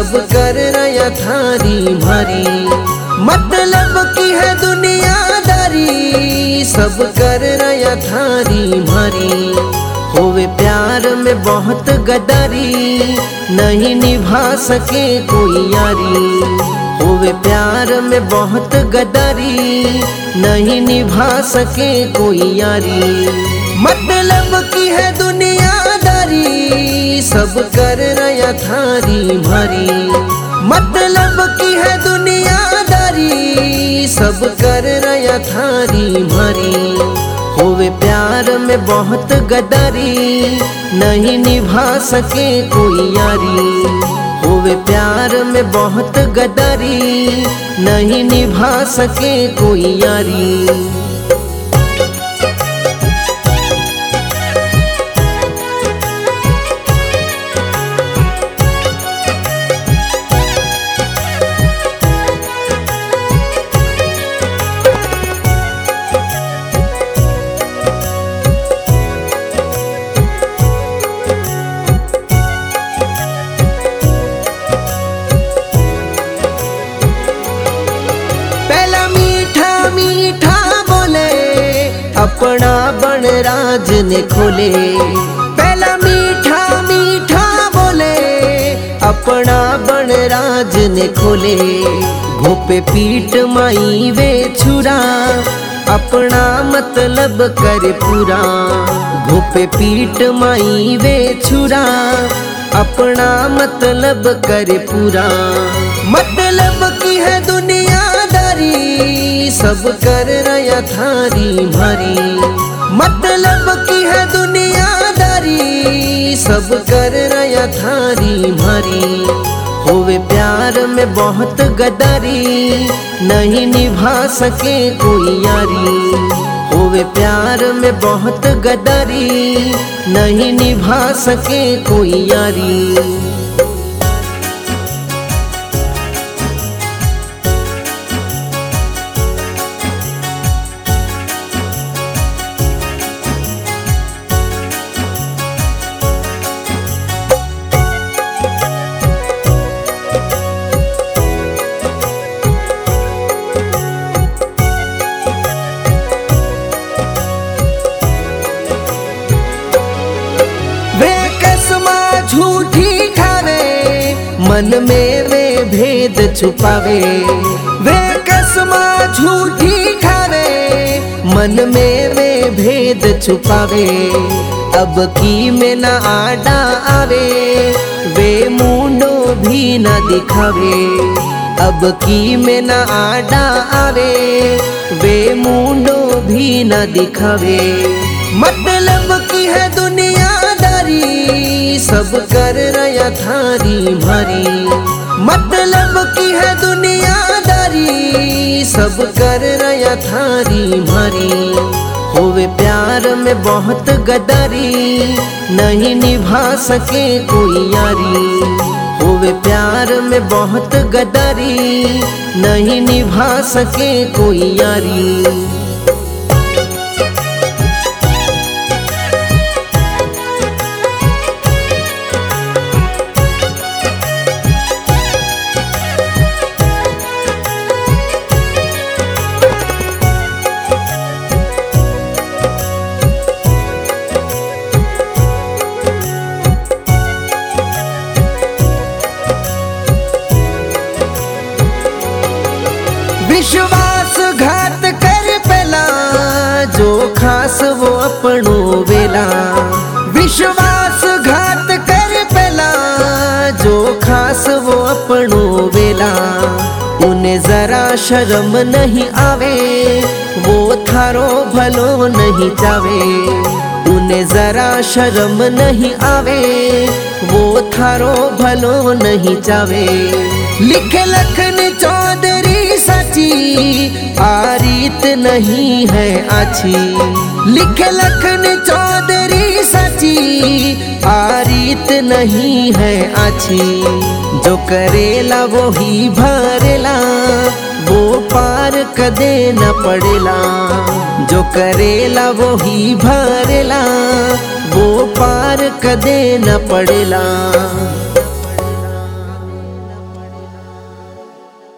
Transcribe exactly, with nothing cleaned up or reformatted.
सब कर रया थारी मारी। मतलब की है दुनियादारी, सब कर रया थारी मारी। होवे प्यार में बहुत गद्दारी, नहीं निभा सके कोई यारी। होवे प्यार में बहुत गद्दारी, नहीं निभा सके कोई यारी। मतलब की है दुनियादारी, सब कर रया थारी मारी। मतलब की है दुनियादारी, सब कर रया थारी मारी। होवे प्यार में बहुत गद्दारी, नहीं निभा सके कोई यारी। होवे प्यार में बहुत गद्दारी, नहीं निभा सके कोई यारी। अपना बन राज ने खोले, पहला मीठा मीठा बोले। अपना बन राज ने खोले, घोपे पीट माई वे छुरा। अपना मतलब कर पूरा, घोपे पीट माई वे छुरा। अपना मतलब कर पूरा। मतलब की है दुनियादारी, सब कर रया थारी मारी। मतलब की है दुनियादारी, सब कर रया थारी मारी। होवे प्यार में बहुत गद्दारी, नहीं निभा सके कोई यारी। होवे प्यार में बहुत गद्दारी, नहीं निभा सके कोई यारी। झूठी खावे, मन में वे भेद छुपावे। वे कसमा झूठी खावे, मन में वे भेद छुपावे। अब की में न आडा आवे, वे मुंडो भी न दिखावे। अब की में न आडा आवे, वे मुंडो भी न दिखावे। मतलब की है दुनियादारी, सब कर रया थारी मारी। मतलब की है दुनियादारी, सब कर रया थारी मारी। होवे प्यार में बहुत गद्दारी, नहीं निभा सके कोई यारी। होवे प्यार में बहुत गद्दारी, नहीं निभा सके कोई यारी। विश्वासघात कर पेला, जो खास वो अपनो वेला। विश्वासघात कर पेला, जो खास वो अपनो वेला। उन्हें जरा शर्म नहीं आवे, वो थारो भलो नहीं चावे। उन्हें जरा शर्म नहीं आवे, वो थारो भलो नहीं चावे। लिखे लखन चौधरी सची, आ रीत नहीं है आछी। लिखे लखन चौधरी सची, आ रीत नहीं है आछी। जो करेला वो ही भरेला, वो पार कदे न पड़ेला। जो करेला वो ही भरेला, वो पार कदे न पड़ेला।